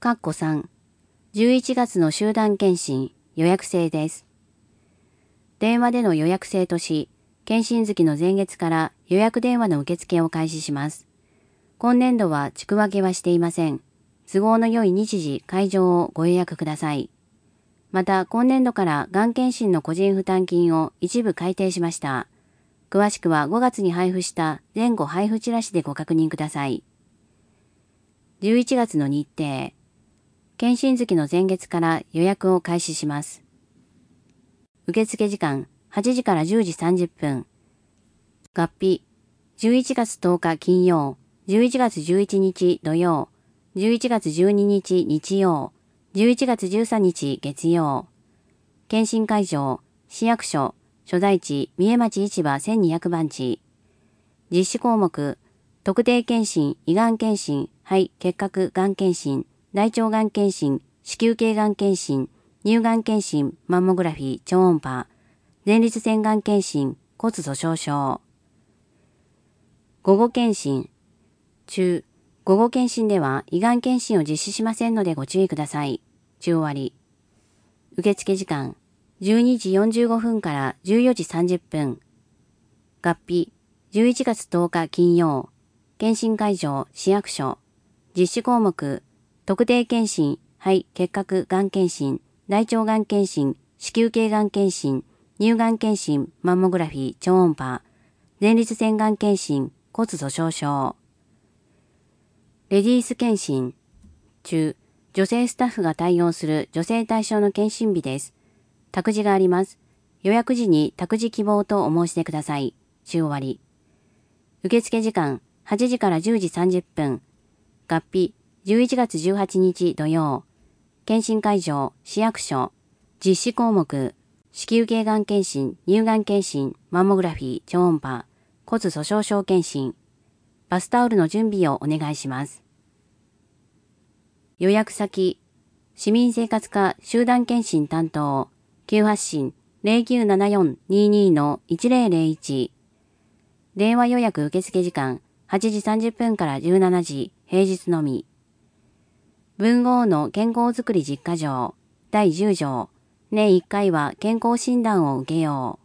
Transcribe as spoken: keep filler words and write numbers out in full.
かっこさん、じゅういちがつの集団検診予約制です。電話での予約制とし、検診月の前月から予約電話の受付を開始します。今年度は地区分けはしていません。都合の良い日時、会場をご予約ください。また、今年度からがん検診の個人負担金を一部改定しました。詳しくはごがつに配布した前後配布チラシでご確認ください。じゅういちがつの日程。検診月の前月から予約を開始します。受付時間はちじからじゅうじさんじゅっぷん。合日じゅういちがつとおか金曜、じゅういちがつじゅういちにち土曜、じゅういちがつじゅうににち日曜、じゅういちがつじゅうさんにち月曜。検診会場、市役所、所在地、三重町市場せんにひゃくばんち。実施項目、特定検診、胃がん検診、肺、結核がん検診、大腸がん検診、子宮頸がん検診、乳がん検診、マンモグラフィー、超音波、前立腺がん検診、骨粗鬆症。午後検診。中、午後検診では胃がん検診を実施しませんのでご注意ください。中終わり。受付時間、じゅうにじよんじゅうごふんからじゅうよじさんじゅっぷん。合日、じゅういちがつとおか金曜。検診会場、市役所。実施項目、特定検診、肺、結核がん検診、大腸がん検診、子宮頸がん検診、乳がん検診、マンモグラフィー、超音波、前立腺がん検診、骨粗鬆症。レディース検診。中、女性スタッフが対応する女性対象の検診日です。託児があります。予約時に託児希望とお申し出ください。中終わり。受付時間はちじからじゅうじさんじゅっぷん。合日じゅういちがつじゅうはちにち土曜。検診会場、市役所。実施項目、子宮頸がん検診、乳がん検診、マンモグラフィー、超音波、骨粗鬆症検診。バスタオルの準備をお願いします。予約先、市民生活課集団検診担当、急発進 ゼロきゅうななよんにーにー いちゼロゼロいち。電話予約受付時間はちじさんじゅっぷんからじゅうしちじ、平日のみ。文豪の健康づくり実家条だいじゅうじょう。年いっかいは健康診断を受けよう。